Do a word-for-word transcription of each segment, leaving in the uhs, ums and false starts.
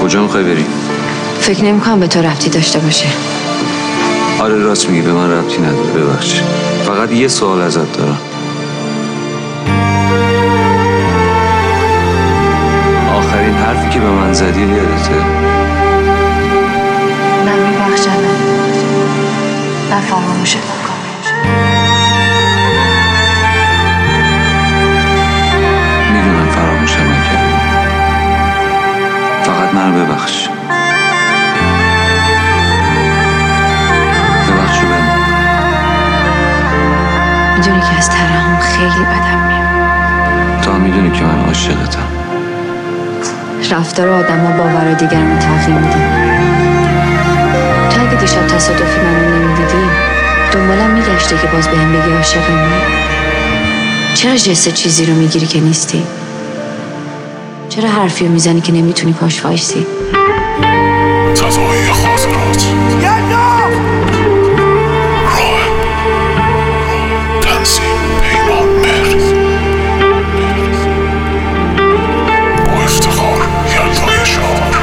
کجا میخوای بری؟ فکر نمی‌کنم به تو ربطی داشته باشه. آره راست میگی، به من ربطی نداره، ببخشید. فقط یه سوال ازت دارم. آخرین حرفی که به من زدی یادته؟ من میبخشم، من فراموشت میکنم. میدونم فراموشم نکردی، فقط منو ببخش. ببخشو بهم. میدونی که از ترحم خیلی بدم میاد. تا میدونی که من عاشقتم. رفتار آدم ها باور دیگران تغییر میدن. تو اگه دیشب تصادفی منو نمیدیدی دنبالم میگشتی که باز بهم بگی عاشقم. چرا جست چیزی رو میگیری که نیستی؟ چرا حرفی رو میزنی که نمیتونی پاش وایسی؟ تضاهی خاطرات راه تنظیم پیمان مهر با افتخار یلدای شعار.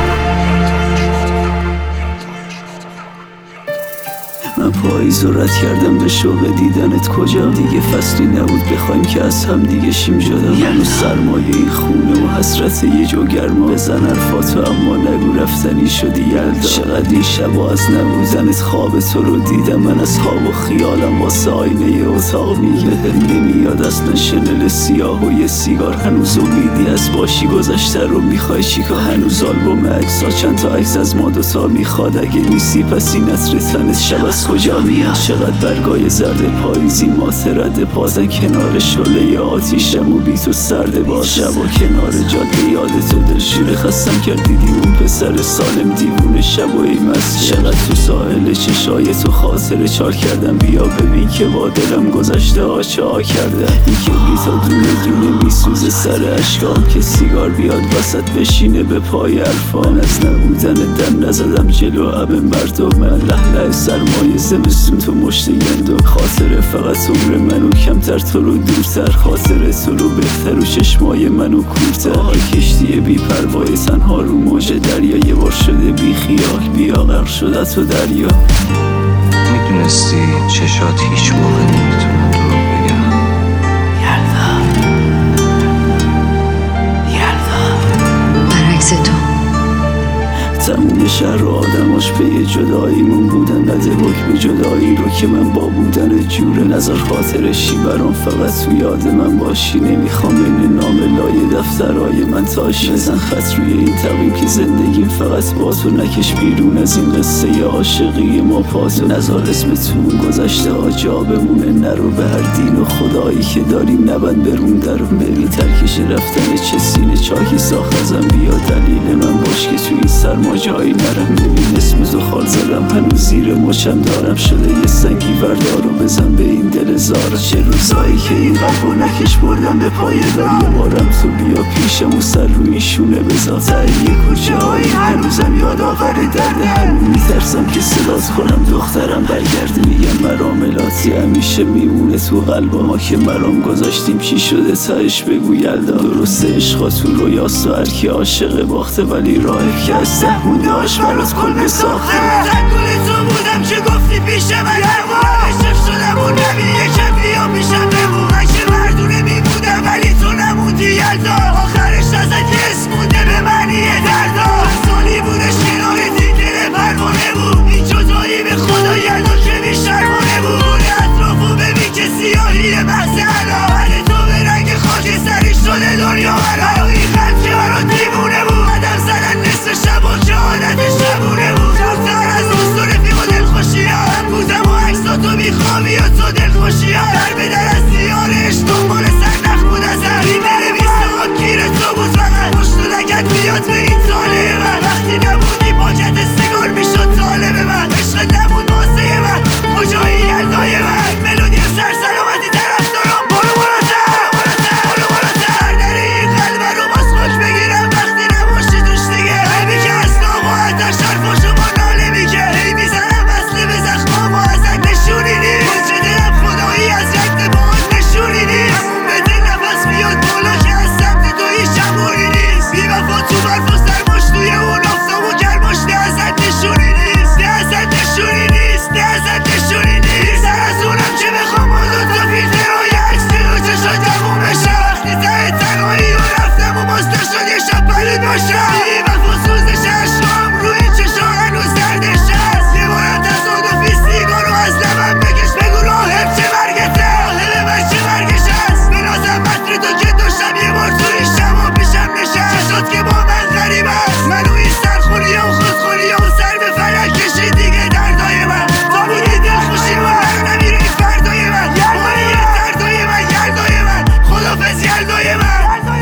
من پاییز رو رد کردم به شوق دیدنت. کجا دیگه فصلی نبود بخوایم که از هم دیگه شیم جدا. منو سرمایه این خونه و حسرت یه جو گرما. بزن حرفاتو اما نگو رفتنی شدی یلدا. چقدر این شبا از نبودنت خواب تو رو دیدم. من از خواب و خیالم واسه آینه اتاق میگه بهم نمیاد اصلا شنل سیاه و یه سیگار. هنوز امیدی از باشی گذشته رو میخوای چیکار؟ هنوز آلبوم عکس‌ها چند تا عکس از ما دوتا میخواد. اگه نیستی پس این عطر تنت شب از کجا میاد؟ چقدر برگای زرد پاییزی ماترد پازن کنار شعله آتیشم و بی تو سرد باز. شب و کنار جاده یادتو دلشوره خستم کردی دیوون پسر سالم دیوونه شب و ای مست. چقدر تو ساحل چشای تو خاطره چار کردم. بیا ببین که با دلم گذشته ها چا کردم. این که بی تا دونه دونه میسوزه سر اشکام که سیگار بیاد وسط بشینه به پای حرفان. از نبودن دم نزدم جلو اب مردم. من لحله سرمایه زمستون تو مشت گندم. خاطره فقط عمر منو کمتر تو رو دورتر. خاطره تو رو بهتر و چشمای منو کورتر. آهای کشتی بی پروای تنها رو موج دریا. یه بار شده بی خیال بیا غرق شده تو دریا. میدونستی چشات هیچ موقع نمیتونن دروغ بگن. یلدا یلدا برعکس تو تموم شهر و آدماش به یه جداییمون بودن. نده حکم جدایی رو که من با بودن جوره. نظر خاطرشی برام فقط تو یاد من باشی. نمیخوام این نام لای دفترهای من تاشی. بزن خط روی این تقویم که زندگیم فقط با تو. نکش بیرون از این قصه عاشقی ما پاتو. نزار اسم تو گذشته ها جا بمونه. نرو به هر دین و خدایی که داریم نبند برون درو. ببین ترکش رفتن چه سینه چاکی ساخت ازم. بیا دلیل من باش که تو این سرما جایی نرم. ببین اسم تو خال زدم هنوز زیر مچم دارم. شده یه سنگی بردار و بزن به این دل زارم. چه روزایی که این قلب و نکش بردم به پایه ولی یه بارم تو بیا پیشم و سر روی این شونه بذار. تاییه کوچه هایی هنوزم یاد آور درد. همون میترسم که صدات کنم دخترم برگرد. میگم مراملاتی همیشه میمونه تو قلبا. ما که مرام گذاشتیم چی شده تایش بگو یلدا. درسته عشقا تو رویاست و هرکی عاشق باخته ولی راهی که از ته مونده هاش برات کل بساخته. تکل تو بودم که گفتی پیش من نمون. عشق شدم اون نبی یکم بیا پیشم بمون. من که مردونه میبودم ولی تو نموندی یلدا. آخرش ازت اسم مونده به معنی دردا. سالی بودش کنار دیگه پروانه بود. این جدایی به خدا یلدا که بیشرمانه بود. اطرافو ببین که سیاهی محض علا. من تو به رنگ خاک سری شده دنیا علا. این قلب که برات دیوونه بود. قدم زدن نصف شبا که عادت شبونه بود. دورتر از دوست و رفیق و دلخوشی ها. من بودم و عکساتو میخوابی و تو دلخوشی ها. در به در از دیارش دنبال سرنخ بود ازم. این بنویسه ها گیر تو بود فقط. پشت و لگت بیاد به این طالع من. وقتی نبودی پاکت سیگار میشد طالب من. عشق نبود واسه من کجایی یلدای من. ملودی سر سلامتی طرف دارم. برو برو تر برو برو برو تر. در این قلب مایی و رفتم و باز نشد یه شب پلید باشم دیگه وقت و سوزش اشکام روی چشا هنوز دردش هست یه بارم تصادفی سیگارو از لبم بکش بگو راهب چه مرگته راهب من چه مرگش هست به نازم مطر تو که داشتم یه بار توی شما پیشم نشست چشات که با من غریب هست منو این سرخوری و خودخوری و سر به فلک کشید دیگه دردای من تا بودی دلخوشی و هر نمیره این فردای من مایی دردای من گردای من خدافز یلدای من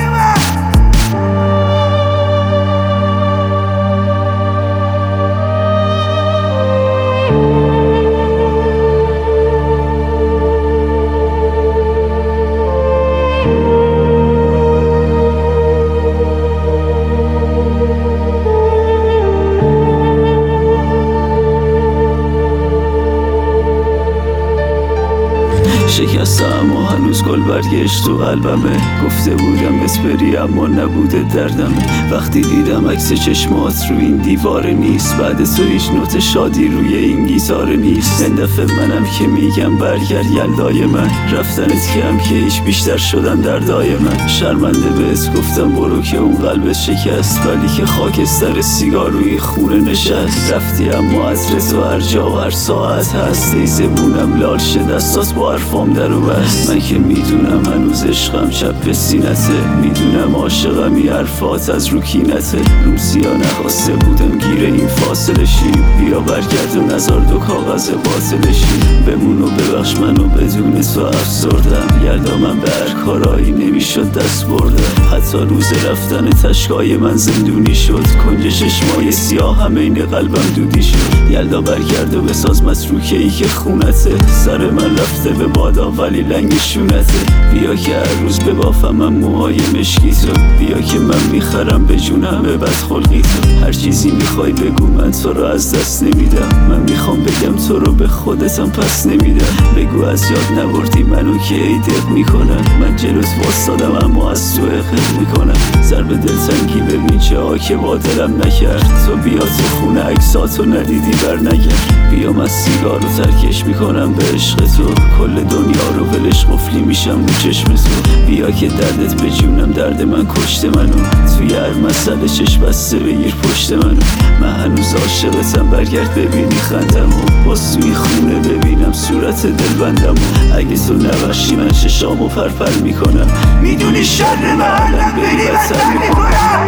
شکسته اما هنوز گل برگشت تو قلبمه گفته بودم بسپری اما نبوده دردمه وقتی دیدم عکس چشمات رو این دیوار نیست بعد تو هیچ نوت شادی روی این گیتار نیست این دفعه منم که میگم برگرد یلدای من رفتنت کم که هیچ بیشتر شدن دردای من شرمنده بهت گفتم برو که اون قلبت شکست ولی که خاکستر سیگار روی خونه نشست رفتی اما عطر تو هر جا و هر ساعت هست ای زبونم لال شد دستات با حرفام در و بست من که میدونم هنوز عشقم چپ به سینته میدونم عاشقم این حرفات از رو کینته روسیا نخواسته بودم گیر این فاصله شیم بیا برگرد و نزار دو کاغذ باطل شیم بمون و ببخش منو بدون تو افسردم یلدا من به هر کارایی نمیشد دست بردم حتی روز رفتن تشکای من زندونی شد کنج چشمای سیاه همه این قلبم دودی شد یلدا برگرد و بساز متروکه ای که خونته سر من رفته به بادا ولی لنگ شونته بیا که هر روز ببافم من موهای مشکی تو بیا که من میخرم به جون همه بدخلقی تو هر چیزی میخوای بگو من تو رو از دست نمیدم من میخوام بگم تو رو به خودتم پس نمیدم بگو از یاد نبردی منو که ای دق میکنم من جلوت واسادم اما از تو اقل میکنم ضرب دلتنگی ببین چه ها که با دلم نکرد تو بیا تو خونه عکساتو ندیدی بر نگرد بیا من سیگار رو ترکش میکنم به عشق تو کل دنیا رو ولش قفلی میشم رو چشم تو بیا که دردت به جونم درد من کشته منو توی هر مسئله چشم بسته بگیر پشت منو من هنوز عاشقتم برگرد ببینی خندمو باز توی خونه ببینم صورت دلبندمو اگه تو نبخشی من چشامو پرپر میکنم میدونی شر من الان بری بدتر میکنم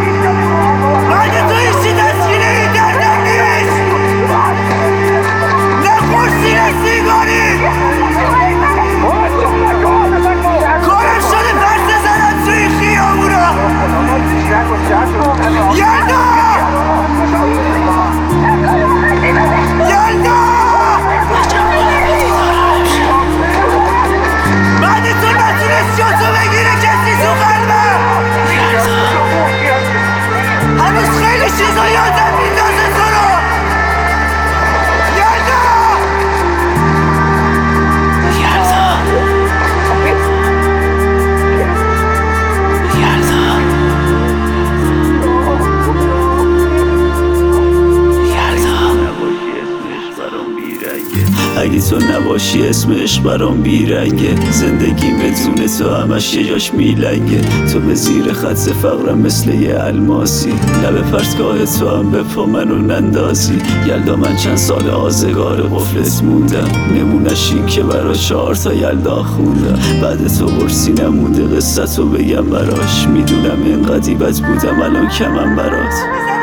اگه تو ایشی دستگیره این دردم نیست نخورسی نسیگاری کارم شده پرسه زنم توی خیابونا یلدا یلدا بعد تو نتونست جاتو بگیره کسی تو قلبم هنوز خیلی چیزا یادم میندازه تو رو یلدا اگه تو نباشی اسمش برام بیرنگه زندگی بدون تو همش یه جاش میلنگه تو به زیر خط فقرم مثل یه الماسی لب پرتگاه تو هم به پا منو نندازی یلدا من چند سال آزگار قفلت موندم نمونش این که برا چهار تا یلدا خوندم بعد تو قرصی نمونده قصتو بگم براش میدونم اینقدی بد بودم الان کمم برات